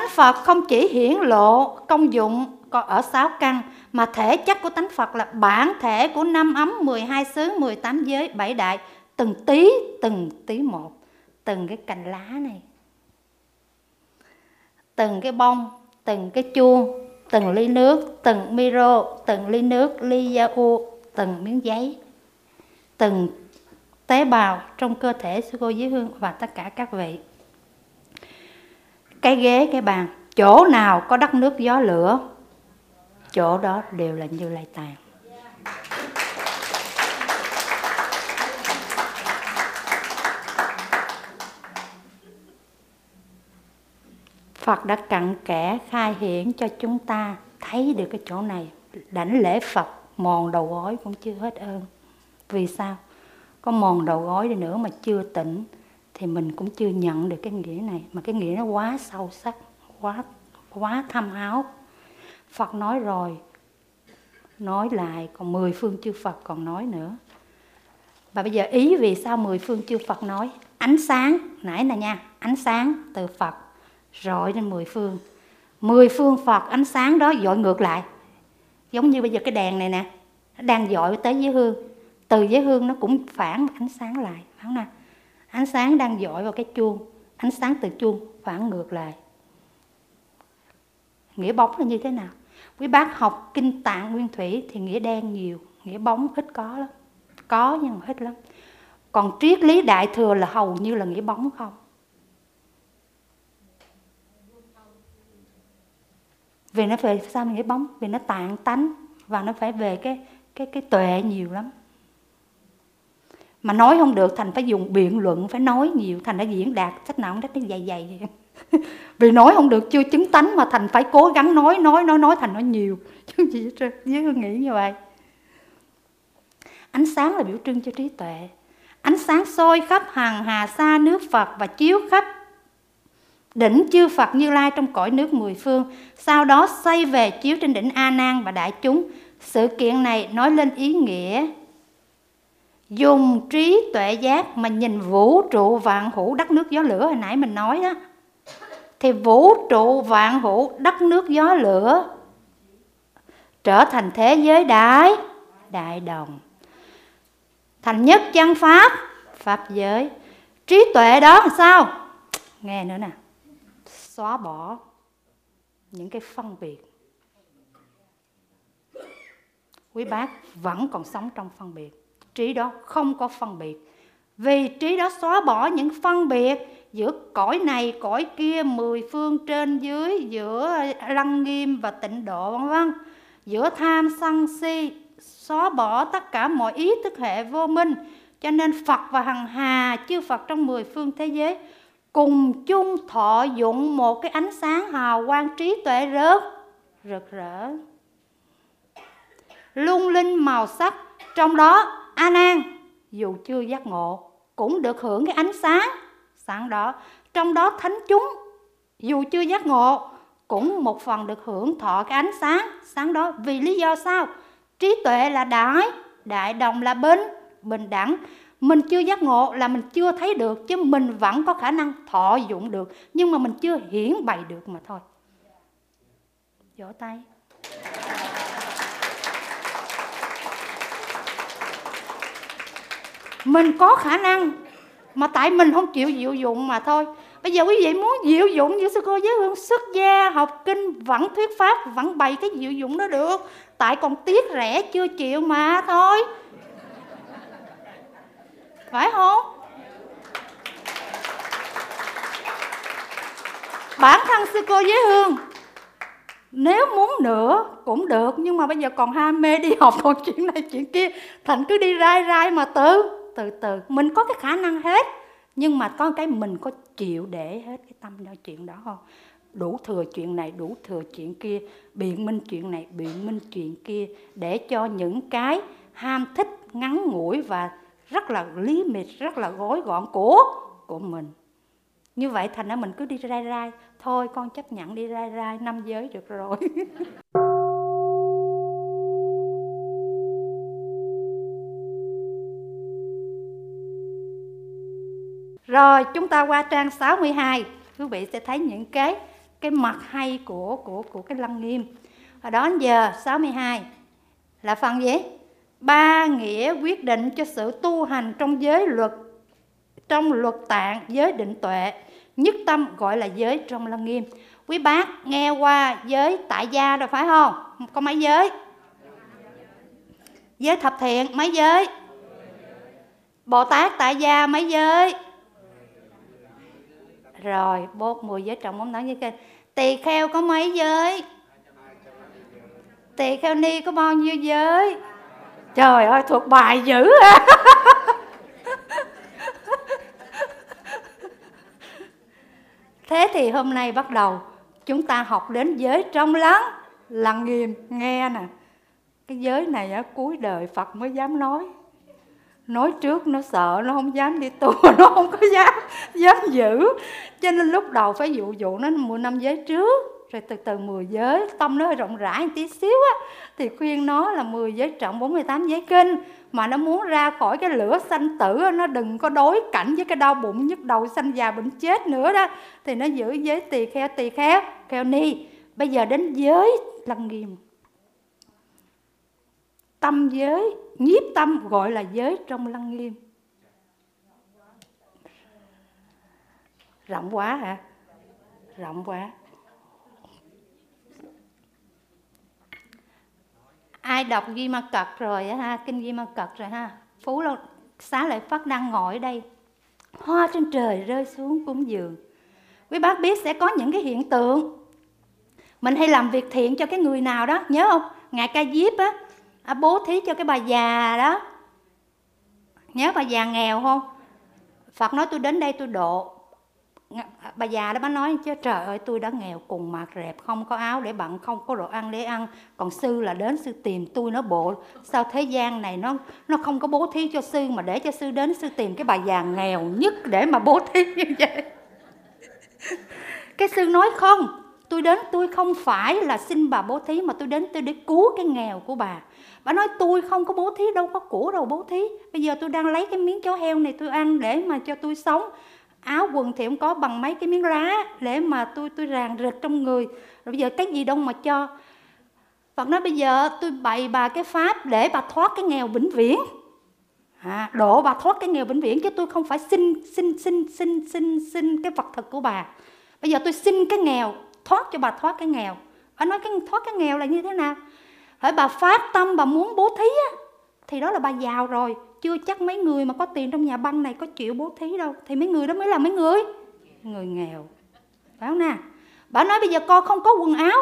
Phật không chỉ hiển lộ công dụng còn ở 6 căn, mà thể chất của tánh Phật là bản thể của 5 ấm, 12 xứ, 18 giới, 7 đại, từng tí một, từng cái cành lá này, từng cái bông, từng cái chuông, từng ly nước, từng micro, từng ly nước, ly da u, từng miếng giấy, từng tế bào trong cơ thể sư cô Giới Hương và tất cả các vị. Cái ghế, cái bàn, chỗ nào có đất nước gió lửa, chỗ đó đều là Như Lai Tạng. Phật đã cặn kẽ khai hiển cho chúng ta thấy được cái chỗ này. Đảnh lễ Phật mòn đầu gối cũng chưa hết ơn. Vì sao? Có mòn đầu gối đi nữa mà chưa tỉnh thì mình cũng chưa nhận được cái nghĩa này. Mà cái nghĩa nó quá sâu sắc, quá thâm áo. Phật nói rồi, nói lại, còn 10 phương chư Phật còn nói nữa. Và bây giờ ý vì sao 10 phương chư Phật nói? Ánh sáng, nãy nè nha, ánh sáng từ Phật rọi lên 10 phương. 10 phương Phật ánh sáng đó dội ngược lại. Giống như bây giờ cái đèn này nè, nó đang dội tới Giới Hương. Từ Giới Hương nó cũng phản ánh sáng lại, phải không nào? Ánh sáng đang dội vào cái chuông, ánh sáng từ chuông phản ngược lại. Nghĩa bóng là như thế nào? Quý bác học kinh Tạng Nguyên Thủy thì nghĩa đen nhiều, nghĩa bóng ít có lắm. Có nhưng mà ít lắm. Còn triết lý Đại Thừa là hầu như là nghĩa bóng không. Vì nó phải sao nghĩa bóng? Vì nó tạng tánh và nó phải về cái tuệ nhiều lắm. Mà nói không được thành phải dùng biện luận, phải nói nhiều, thành đã diễn đạt sách nào cũng nó dày vì nói không được, chưa chứng tánh mà thành phải cố gắng nói thành nói nhiều chứ gì hết trơn. Với Hương nghĩ như vậy. Ánh sáng là biểu trưng cho trí tuệ. Ánh sáng soi khắp hằng hà sa nước Phật và chiếu khắp đỉnh chư Phật Như Lai trong cõi nước 10 phương. Sau đó xoay về chiếu trên đỉnh A Nan và đại chúng. Sự kiện này nói lên ý nghĩa dùng trí tuệ giác mà nhìn vũ trụ vạn hữu đất nước gió lửa hồi nãy mình nói đó. Thì vũ trụ vạn hữu đất nước gió lửa trở thành thế giới đại đồng, thành nhất chân pháp giới. Trí tuệ đó là sao? Nghe nữa nè, xóa bỏ những cái phân biệt. Quý bác vẫn còn sống trong phân biệt. Trí đó không có phân biệt. Vì trí đó xóa bỏ những phân biệt giữa cõi này, cõi kia, 10 phương trên dưới, giữa lăng nghiêm và tịnh độ, vân vân, giữa tham sân si, xóa bỏ tất cả mọi ý thức hệ vô minh. Cho nên Phật và hằng hà chư Phật trong 10 phương thế giới cùng chung thọ dụng một cái ánh sáng hào quang trí tuệ rực rỡ, lung linh màu sắc. Trong đó A Nan dù chưa giác ngộ cũng được hưởng cái ánh sáng đó. Trong đó thánh chúng dù chưa giác ngộ cũng một phần được hưởng thọ cái ánh sáng đó. Vì lý do sao? Trí tuệ là đại đồng, là bình đẳng. Mình chưa giác ngộ là mình chưa thấy được, chứ mình vẫn có khả năng thọ dụng được, nhưng mà mình chưa hiển bày được mà thôi. Vỗ tay. Mình có khả năng mà tại mình không chịu diệu dụng mà thôi. Bây giờ quý vị muốn diệu dụng như sư cô Giới Hương xuất gia học kinh vẫn thuyết pháp, vẫn bày cái diệu dụng đó được, tại còn tiếc rẻ chưa chịu mà thôi, phải không? Bản thân sư cô Giới Hương nếu muốn nữa cũng được, nhưng mà bây giờ còn ham mê đi học, còn chuyện này chuyện kia, thành cứ đi rai mà từ từ. Mình có cái khả năng hết, nhưng mà có cái mình có chịu để hết cái tâm đó chuyện đó không? Đủ thừa chuyện này, đủ thừa chuyện kia, biện minh chuyện này, biện minh chuyện kia, để cho những cái ham thích ngắn ngủi và rất là lý mịt, rất là gói gọn của mình. Như vậy thành ra mình cứ đi rai. Thôi con chấp nhận đi rai 5 giới được rồi. Rồi chúng ta qua trang 62. Quý vị sẽ thấy những cái cái mặt hay của cái Lăng Nghiêm. Hồi đó đến giờ 62 là phần gì? Ba nghĩa quyết định cho sự tu hành trong giới luật, trong luật tạng, giới định tuệ, nhất tâm gọi là giới trong Lăng Nghiêm. Quý bác nghe qua giới tại gia rồi phải không? Có mấy giới? Giới thập thiện mấy giới? Bồ Tát tại gia mấy giới? Rồi, bốt 10 giới trọng 4 giới kinh. Tỳ kheo có mấy giới? Tỳ kheo ni có bao nhiêu giới? Trời ơi, thuộc bài dữ à. Thế thì hôm nay bắt đầu chúng ta học đến giới trong Lăng Nghiêm. Nghe nè, cái giới này á, cuối đời Phật mới dám nói trước nó sợ, nó không dám đi tu, nó không có dám giữ. Cho nên lúc đầu phải dụ nó 10 năm giới trước, rồi từ từ 10 giới, tâm nó hơi rộng rãi một tí xíu á, thì khuyên nó là 10 giới trọng 48 giới kinh. Mà nó muốn ra khỏi cái lửa sanh tử, nó đừng có đối cảnh với cái đau bụng, nhức đầu, sanh già bệnh chết nữa đó, thì nó giữ giới tỳ kheo ni. Bây giờ đến giới Lăng Nghiêm, tâm giới, nhiếp tâm gọi là giới trong Lăng Nghiêm. Rộng quá hả? Rộng quá. Ai đọc Di Ma Cật rồi á ha, kinh Di Ma Cật rồi ha. Phú Xá Lợi Phất đang ngồi ở đây, hoa trên trời rơi xuống cúng dường. Quý bác biết sẽ có những cái hiện tượng. Mình hay làm việc thiện cho cái người nào đó, nhớ không? Ngài Ca Diếp á, bố thí cho cái bà già đó. Nhớ bà già nghèo không? Phật nói tôi đến đây tôi độ. Bà già đó bà nói chứ trời ơi, tôi đã nghèo cùng mạt rẹp, không có áo để bận, không có đồ ăn để ăn. Còn sư là đến sư tìm tôi, nó bộ sao thế gian này nó không có bố thí cho sư, mà để cho sư đến sư tìm cái bà già nghèo nhất để mà bố thí như vậy. Cái sư nói không, tôi đến tôi không phải là xin bà bố thí, mà tôi đến tôi để cứu cái nghèo của bà. Bà nói tôi không có bố thí, đâu có của đâu bố thí. Bây giờ tôi đang lấy cái miếng chó heo này tôi ăn để mà cho tôi sống. Áo quần thì không có, bằng mấy cái miếng lá để mà tôi ràng rịch trong người. Rồi bây giờ cái gì đâu mà cho. Phật nói bây giờ tôi bày bà cái pháp để bà thoát cái nghèo vĩnh viễn. Độ bà thoát cái nghèo vĩnh viễn, chứ tôi không phải xin cái vật thực của bà. Bây giờ tôi xin cái nghèo, thoát cho bà thoát cái nghèo. Bà nói cái thoát cái nghèo là như thế nào? Hỡi bà phát tâm bà muốn bố thí á, thì đó là bà giàu rồi. Chưa chắc mấy người mà có tiền trong nhà băng này có chịu bố thí đâu. Thì mấy người đó mới là mấy người nghèo. Phải không nè? Bà nói bây giờ con không có quần áo.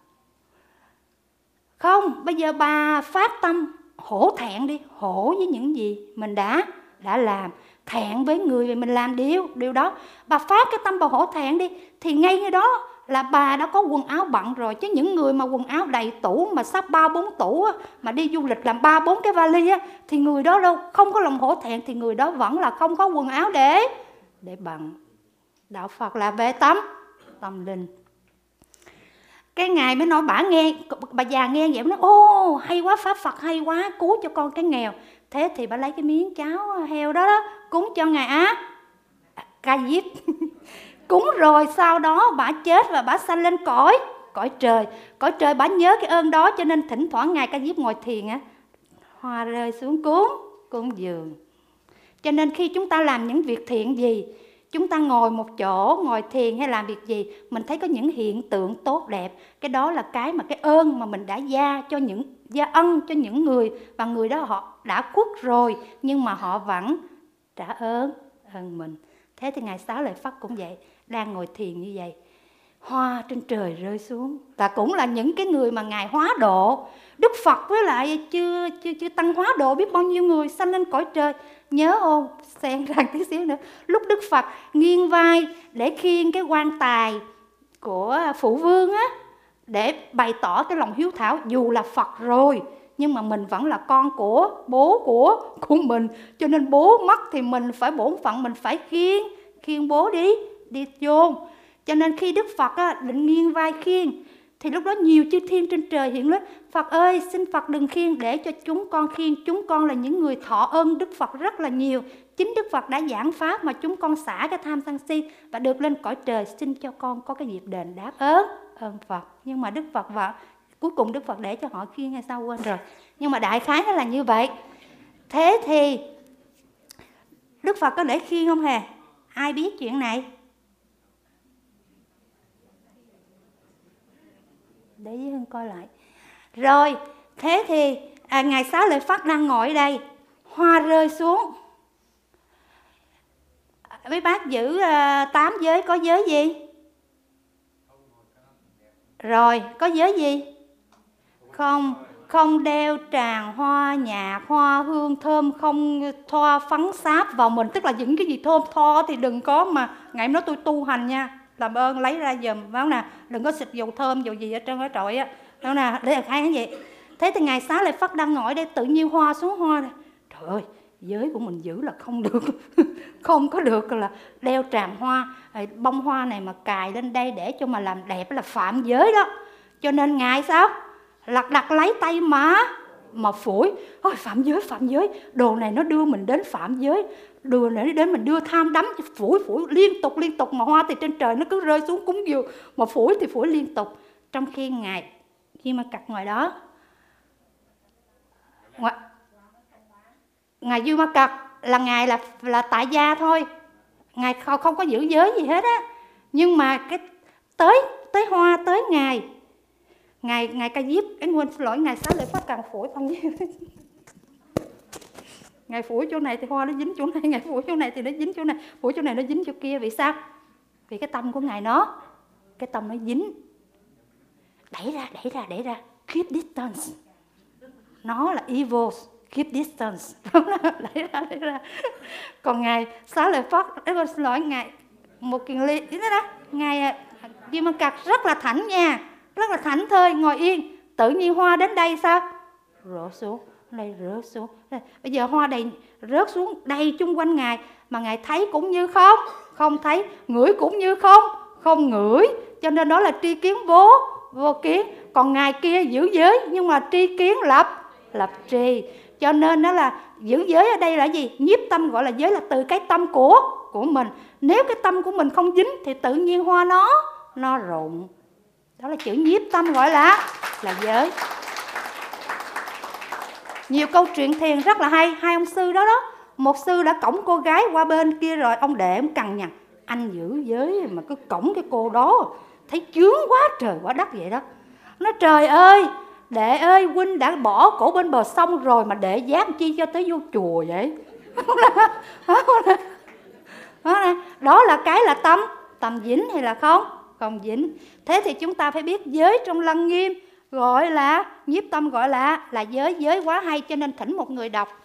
Không, bây giờ bà phát tâm hổ thẹn đi. Hổ với những gì mình đã làm. Thẹn với người vì mình làm điều đó. Bà phát cái tâm bà hổ thẹn đi, thì ngay ngay đó là bà đã có quần áo bận rồi. Chứ những người mà quần áo đầy tủ, mà sắp 3-4 tủ á, mà đi du lịch làm 3-4 cái vali á, thì người đó đâu không có lòng hổ thẹn, thì người đó vẫn là không có quần áo để bận. Đạo Phật là về tâm linh. Cái ngày mới nói bà già nghe vậy, nói ô hay quá, pháp Phật hay quá, cứu cho con cái nghèo. Thế thì bà lấy cái miếng cháo heo đó cúng cho ngài Ca Diếp. Cúng rồi sau đó bà chết và bà sanh lên cõi trời. Cõi trời bà nhớ cái ơn đó, cho nên thỉnh thoảng ngài Ca Diếp ngồi thiền á, hoa rơi xuống cúng dường. Cho nên khi chúng ta làm những việc thiện gì, chúng ta ngồi một chỗ, ngồi thiền hay làm việc gì, mình thấy có những hiện tượng tốt đẹp. Cái đó là cái ơn mà mình đã gia ân cho những người, và người đó họ đã khuất rồi, nhưng mà họ vẫn trả ơn mình. Thế thì ngài Xá Lợi Phất cũng vậy, đang ngồi thiền như vậy, hoa trên trời rơi xuống, và cũng là những cái người mà ngài hóa độ. Đức Phật với lại chưa tăng hóa độ biết bao nhiêu người sanh lên cõi trời. Nhớ không? Xen ra tí xíu nữa, lúc Đức Phật nghiêng vai để khiêng cái quan tài của phụ vương á, để bày tỏ cái lòng hiếu thảo, dù là Phật rồi nhưng mà mình vẫn là con của bố của mình, cho nên bố mất thì mình phải bổn phận, mình phải khiêng bố đi chôn. Cho nên khi Đức Phật định nghiêng vai khiêng Thì lúc đó nhiều chư thiên trên trời hiện lên: Phật ơi, xin Phật đừng khiêng, để cho chúng con khiêng. Chúng con là những người thọ ơn Đức Phật rất là nhiều. Chính Đức Phật đã giảng pháp mà chúng con xả cái tham sân si và được lên cõi trời. Xin cho con có cái dịp đền đáp ơn Phật. Nhưng mà Đức Phật cuối cùng Đức Phật để cho họ khiêng hay sao quên rồi. Nhưng mà đại khái nó là như vậy. Thế thì Đức Phật có để khiêng không hề? Ai biết chuyện này? Để với Hương coi lại. Rồi, thế thì Ngài Xá Lợi Phất đang ngồi ở đây, hoa rơi xuống. Mấy bác giữ 8 giới, có giới gì? Rồi, có giới gì? Không đeo tràng hoa nhạc, hoa hương thơm, không thoa phấn sáp vào mình. Tức là những cái gì thơm tho thì đừng có, mà Ngài nói tôi tu hành nha, làm ơn lấy ra giùm, phải nè, đừng có xịt dầu thơm, dầu gì ở trên cái trội á, phải nè, để là khai cái gì. Thế thì Ngài Xá Lợi Phất đang ngồi đây, tự nhiên hoa xuống hoa này. Trời ơi, giới của mình giữ là không được, không có được là đeo tràng hoa, bông hoa này mà cài lên đây để cho mà làm đẹp là phạm giới đó. Cho nên Ngài sao? Lật đật lấy tay mà phủi. Ôi phạm giới, đồ này nó đưa mình đến phạm giới, đồ này đến mình đưa tham đắm, phủi liên tục, mà hoa thì trên trời nó cứ rơi xuống cúng dường, mà phủi thì phủi liên tục. Trong khi Ngài Di Ma Cật ngoài đó, Ngài Di Ma Cật là Ngài là tại gia thôi, Ngài không có giữ giới gì hết á. Nhưng mà cái tới hoa tới Ngài Ca Diếp, xin lỗi, Ngài Xá Lợi Phất càng phủi không nhiêu. Ngài phủi chỗ này thì hoa nó dính chỗ này, Ngài phủi chỗ này thì nó dính chỗ này, phủi chỗ này nó dính chỗ kia. Vì sao? Vì cái tâm của Ngài cái tâm nó dính. Đẩy ra, keep distance. Nó là evil, keep distance. Đẩy ra. Còn Ngài Xá Lợi Phất, xin lỗi, Ngài một kiền ly, Ngài Di Ma Cật rất là thảnh nha, rất là thảnh thơi, ngồi yên. Tự nhiên hoa đến đây sao? Rớt xuống, đây rớt xuống. Bây giờ hoa đầy rớt xuống đầy chung quanh Ngài, mà Ngài thấy cũng như không thấy, ngửi cũng như không ngửi. Cho nên đó là tri kiến vô kiến. Còn Ngài kia giữ giới nhưng mà tri kiến lập trì. Cho nên đó là giữ giới ở đây là gì? Nhiếp tâm, gọi là giới là từ cái tâm của mình. Nếu cái tâm của mình không dính thì tự nhiên hoa nó rụng. Đó là chữ nhiếp tâm, gọi là giới. Nhiều câu chuyện thiền rất là hay. Hai ông sư đó, một sư đã cõng cô gái qua bên kia rồi, ông đệ ông cằn nhằn: anh giữ giới mà cứ cõng cái cô đó, thấy chướng quá trời quá đất vậy đó. Nói trời ơi, đệ ơi, huynh đã bỏ cổ bên bờ sông rồi mà đệ dám chi cho tới vô chùa vậy? Đó là cái là tâm dính hay là không dính. Thế thì chúng ta phải biết giới trong Lăng Nghiêm gọi là nhiếp tâm, gọi là giới quá hay. Cho nên thỉnh một người đọc.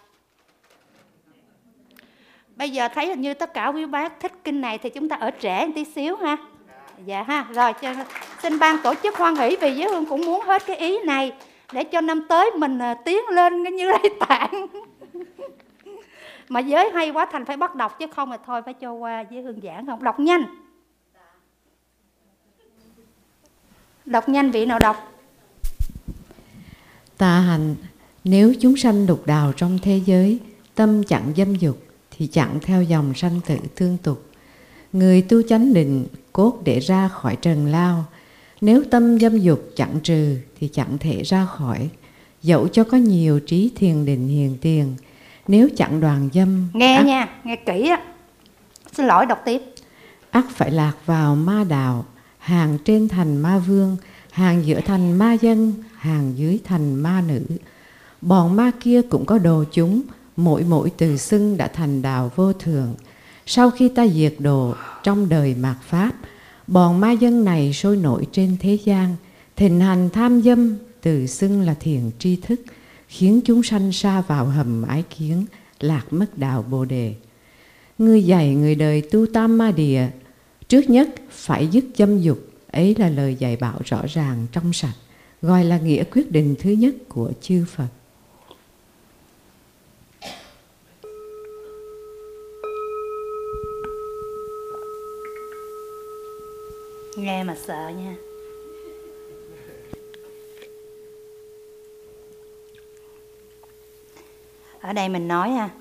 Bây giờ thấy hình như tất cả quý bác thích kinh này thì chúng ta ở trễ một tí xíu ha. Dạ ha. Rồi xin ban tổ chức hoan hỷ, vì Giới Hương cũng muốn hết cái ý này để cho năm tới mình tiến lên như Lây Tạng. Mà giới hay quá thành phải bắt đọc, chứ không thì thôi phải cho qua Giới Hương giảng. Không đọc nhanh, vị nào đọc? Ta hành, nếu chúng sanh lục đào trong thế giới, tâm chặn dâm dục thì chặn theo dòng sanh tử tương tục. Người tu chánh định cốt để ra khỏi trần lao. Nếu tâm dâm dục chặn trừ thì chẳng thể ra khỏi, dẫu cho có nhiều trí thiền định hiền tiền. Nếu chặn đoàn dâm, nghe nha, nghe kỹ á. Xin lỗi, đọc tiếp. ắt phải lạc vào ma đạo, hàng trên thành ma vương, hàng giữa thành ma dân, hàng dưới thành ma nữ. Bọn ma kia cũng có đồ chúng, mỗi từ xưng đã thành đạo vô thượng. Sau khi ta diệt độ trong đời mạt pháp, bọn ma dân này sôi nổi trên thế gian, thịnh hành tham dâm, từ xưng là thiền tri thức, khiến chúng sanh sa vào hầm ái kiến, lạc mất đạo Bồ Đề. Người dạy người đời tu tam ma địa, trước nhất phải dứt dâm dục. Ấy là lời dạy bảo rõ ràng trong sạch, gọi là nghĩa quyết định thứ nhất của chư Phật. Nghe mà sợ nha. Ở đây mình nói ha,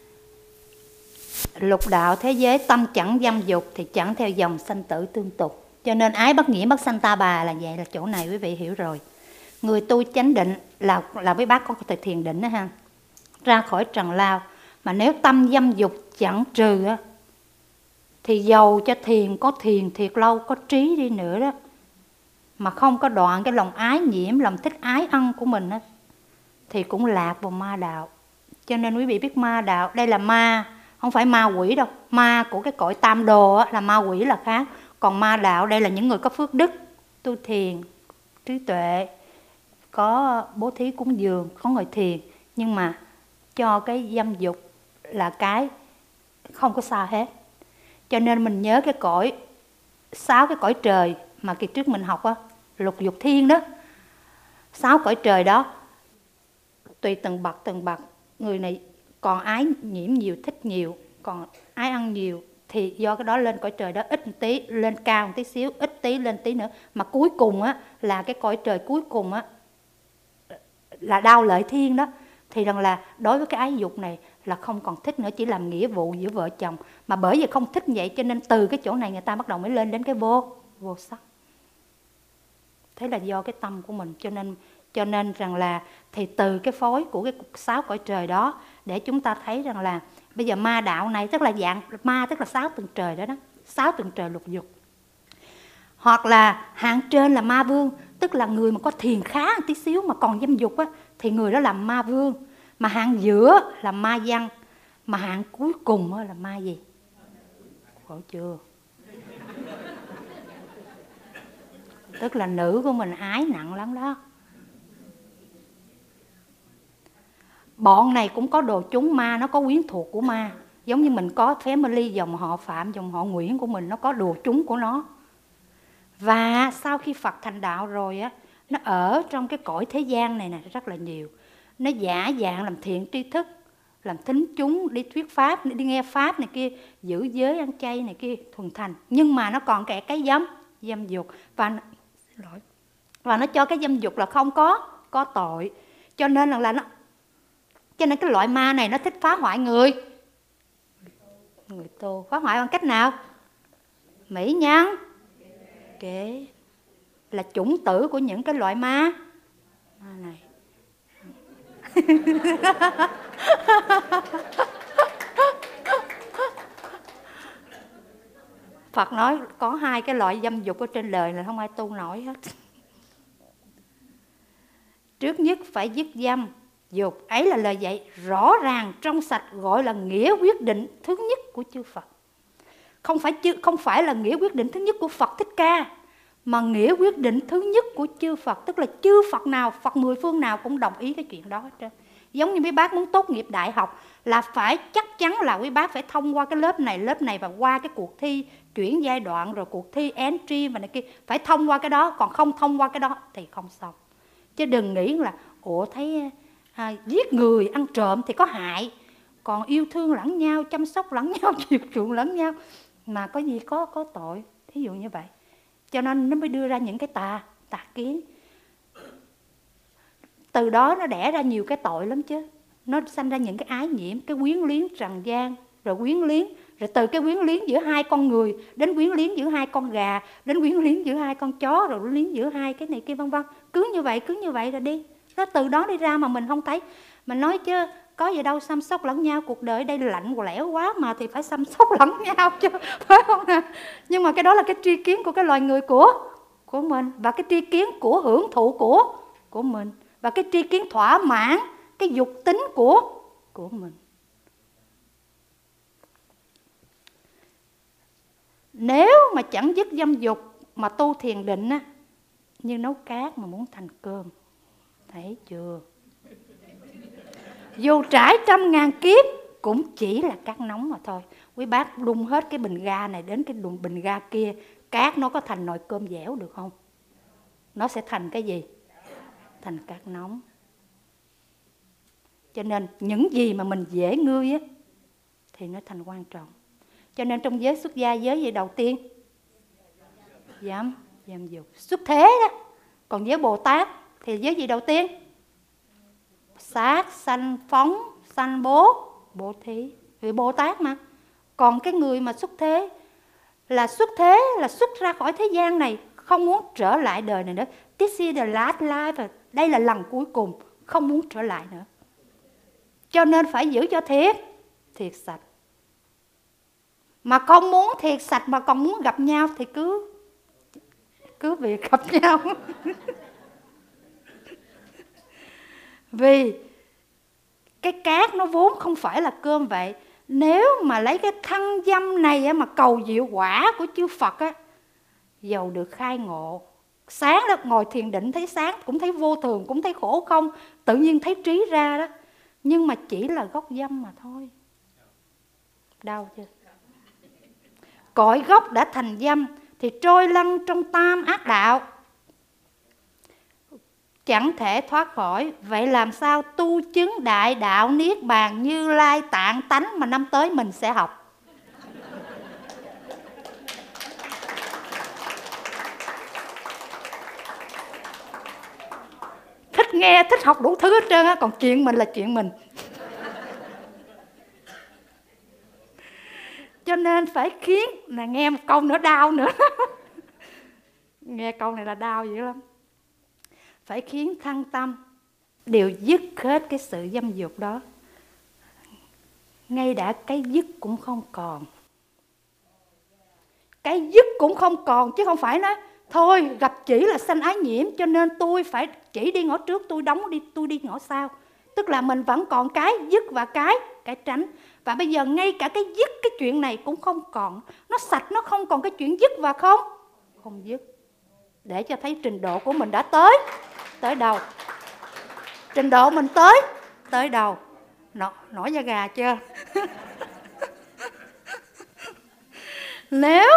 lục đạo thế giới tâm chẳng dâm dục thì chẳng theo dòng sanh tử tương tục. Cho nên ái bất nhiễm bất sanh ta bà là vậy, là chỗ này quý vị hiểu rồi. Người tu chánh định là với bác có từ thiền định đó ha, ra khỏi trần lao. Mà nếu tâm dâm dục chẳng trừ á, thì dầu cho thiền có thiền thiệt lâu, có trí đi nữa đó, mà không có đoạn cái lòng ái nhiễm, lòng thích ái ân của mình á, thì cũng lạc vào ma đạo. Cho nên quý vị biết ma đạo, đây là ma, không phải ma quỷ đâu. Ma của cái cõi tam đồ á, là ma quỷ là khác. Còn ma đạo đây là những người có phước đức, tu thiền, trí tuệ, có bố thí cúng dường, có ngồi thiền, nhưng mà cho cái dâm dục là cái không có sao hết. Cho nên mình nhớ cái cõi 6 cái cõi trời mà kỳ trước mình học á, lục dục thiên đó, 6 cõi trời đó, tùy từng bậc, người này còn ái nhiễm nhiều, thích nhiều, còn ái ăn nhiều, thì do cái đó lên cõi trời đó ít một tí, lên cao một tí xíu, ít tí lên tí nữa. Mà cuối cùng á, là cái cõi trời cuối cùng á, là Đao Lợi Thiên đó, thì rằng là đối với cái ái dục này là không còn thích nữa, chỉ làm nghĩa vụ giữa vợ chồng. Mà bởi vì không thích vậy cho nên từ cái chỗ này người ta bắt đầu mới lên đến cái vô sắc. Thế là do cái tâm của mình. Cho nên rằng là thì từ cái phối của cái 6 cõi trời đó để chúng ta thấy rằng là bây giờ ma đạo này tức là dạng ma, tức là 6 tầng trời đó, 6 tầng trời lục dục. Hoặc là hạng trên là ma vương, tức là người mà có thiền khá một tí xíu mà còn dâm dục á, thì người đó là ma vương. Mà hạng giữa là ma văn, mà hạng cuối cùng là ma gì? Khổ chưa? Tức là nữ của mình ái nặng lắm đó. Bọn này cũng có đồ chúng ma, nó có quyến thuộc của ma. Giống như mình có family dòng họ Phạm, dòng họ Nguyễn của mình, nó có đồ chúng của nó. Và sau khi Phật thành đạo rồi á, nó ở trong cái cõi thế gian này nè rất là nhiều. Nó giả dạng làm thiện tri thức, làm thính chúng, đi thuyết pháp, đi nghe pháp này kia, giữ giới ăn chay này kia, thuần thành. Nhưng mà nó còn kẻ cái dâm dục. Và nó cho cái dâm dục là không có tội. Cho nên là cái loại ma này nó thích phá hoại người tu. Phá hoại bằng cách nào? Mỹ nhân kế là chủng tử của những cái loại ma này. Phật nói có 2 cái loại dâm dục ở trên đời là không ai tu nổi hết. Trước nhất phải dứt dâm dục, ấy là lời dạy rõ ràng trong sạch, gọi là nghĩa quyết định thứ nhất của chư Phật. Không phải là nghĩa quyết định thứ nhất của Phật Thích Ca, mà nghĩa quyết định thứ nhất của chư Phật, tức là chư Phật nào, Phật 10 phương nào cũng đồng ý cái chuyện đó hết trơn. Giống như mấy bác muốn tốt nghiệp đại học là phải chắc chắn là quý bác phải thông qua cái lớp này và qua cái cuộc thi chuyển giai đoạn, rồi cuộc thi entry và này kia, phải thông qua cái đó, còn không thông qua cái đó thì không xong. Chứ đừng nghĩ là thấy giết người, ăn trộm thì có hại, còn yêu thương lẫn nhau, chăm sóc lẫn nhau, chiều chuộng lẫn nhau mà có gì có tội. Thí dụ như vậy. Cho nên nó mới đưa ra những cái tà kiến. Từ đó nó đẻ ra nhiều cái tội lắm chứ. Nó sanh ra những cái ái nhiễm, cái quyến luyến trần gian, rồi quyến luyến, rồi từ cái quyến luyến giữa 2 con người đến quyến luyến giữa 2 con gà, đến quyến luyến giữa 2 con chó, rồi quyến luyến giữa 2 cái này kia vân vân. Cứ như vậy rồi đi. Nó từ đó đi ra mà mình không thấy. Mình nói chứ có gì đâu, chăm sóc lẫn nhau, cuộc đời đây lạnh lẽo quá mà thì phải chăm sóc lẫn nhau chứ, phải không nào? Nhưng mà cái đó là cái tri kiến của cái loài người của mình, và cái tri kiến của hưởng thụ của mình, và cái tri kiến thỏa mãn cái dục tính của mình. Nếu mà chẳng dứt dâm dục mà tu thiền định á, như nấu cát mà muốn thành cơm. Thấy chưa? Dù trải 100.000 kiếp cũng chỉ là cát nóng mà thôi. Quý bác đun hết cái bình ga này đến cái bình ga kia, cát nó có thành nồi cơm dẻo được không? Nó sẽ thành cái gì? Thành cát nóng. Cho nên những gì mà mình dễ ngươi á thì nó thành quan trọng. Cho nên trong giới xuất gia, giới gì đầu tiên? Dâm dục. Xuất thế đó. Còn giới Bồ Tát thì giới gì đầu tiên? Sát, sanh, phóng, sanh bố thí, vì Bồ Tát mà. Còn cái người mà xuất thế là xuất ra khỏi thế gian này, không muốn trở lại đời này nữa. This is the last life, đây là lần cuối cùng, không muốn trở lại nữa. Cho nên phải giữ cho thiệt sạch. Mà không muốn thiệt sạch mà còn muốn gặp nhau thì cứ việc gặp nhau. Vì cái cát nó vốn không phải là cơm vậy. Nếu mà lấy cái thân dâm này mà cầu diệu quả của chư Phật á, dầu được khai ngộ, sáng đó ngồi thiền định thấy sáng, cũng thấy vô thường, cũng thấy khổ không, tự nhiên thấy trí ra đó, nhưng mà chỉ là gốc dâm mà thôi. Đau chưa? Cội gốc đã thành dâm thì trôi lăn trong tam ác đạo, chẳng thể thoát khỏi. Vậy làm sao tu chứng đại đạo Niết Bàn Như Lai Tạng Tánh mà năm tới mình sẽ học? Thích nghe, thích học đủ thứ hết trơn á, còn chuyện mình là chuyện mình. Cho nên phải khiến, là nghe một câu nữa đau nữa. Nghe câu này là đau dữ lắm. Phải khiến thân tâm đều dứt hết cái sự dâm dục đó. Ngay đã cái dứt cũng không còn. Cái dứt cũng không còn, chứ không phải nói thôi gặp chỉ là sanh ái nhiễm, cho nên tôi phải chỉ đi ngõ trước, tôi đi ngõ sau. Tức là mình vẫn còn cái dứt và cái tránh. Và bây giờ ngay cả cái dứt, cái chuyện này cũng không còn. Nó sạch, nó không còn cái chuyện dứt và không dứt. Để cho thấy trình độ của mình đã tới đâu. Trình độ mình tới đâu. Nổi da gà chưa? Nếu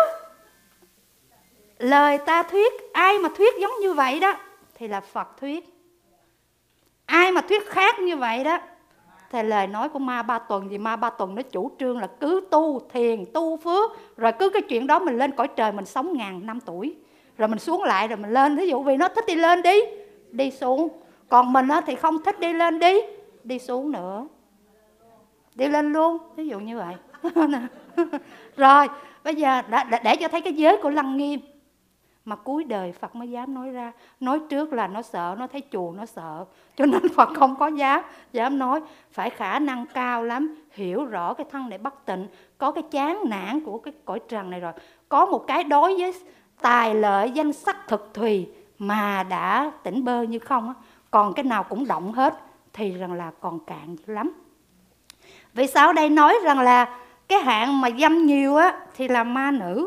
lời ta thuyết, ai mà thuyết giống như vậy đó thì là Phật thuyết. Ai mà thuyết khác như vậy đó thì lời nói của Ma Ba Tuần. Vì Ma Ba Tuần nó chủ trương là cứ tu thiền, tu phước, rồi cứ cái chuyện đó mình lên cõi trời, mình sống 1000 năm tuổi, rồi mình xuống lại rồi mình lên. Ví dụ vì nó thích đi lên đi xuống. Còn mình thì không thích đi lên đi xuống nữa, đi lên luôn, ví dụ như vậy. Rồi bây giờ để cho thấy cái giới của Lăng Nghiêm mà cuối đời Phật mới dám nói ra. Nói trước là nó sợ, nó thấy chùa nó sợ, cho nên Phật không có dám nói. Phải khả năng cao lắm, hiểu rõ cái thân này bất tịnh, có cái chán nản của cái cõi trần này rồi, có một cái đối với tài lợi danh sắc thực thùy mà đã tỉnh bơ như không á, còn cái nào cũng động hết thì rằng là còn cạn dữ lắm. Vì sao ở đây nói rằng là cái hạng mà dâm nhiều á thì là ma nữ,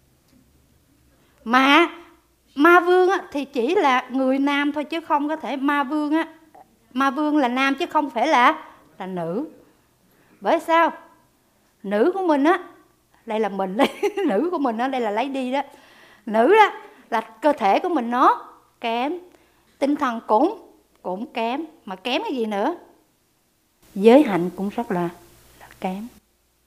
mà ma vương á thì chỉ là người nam thôi, chứ không có thể ma vương là nam chứ không phải là nữ. Bởi sao? Nữ của mình á, đây là mình đây, nữ của mình á, đây là lấy đi đó. Nữ đó là cơ thể của mình nó kém, tinh thần cũng kém, mà kém cái gì nữa? Giới hạnh cũng rất là kém.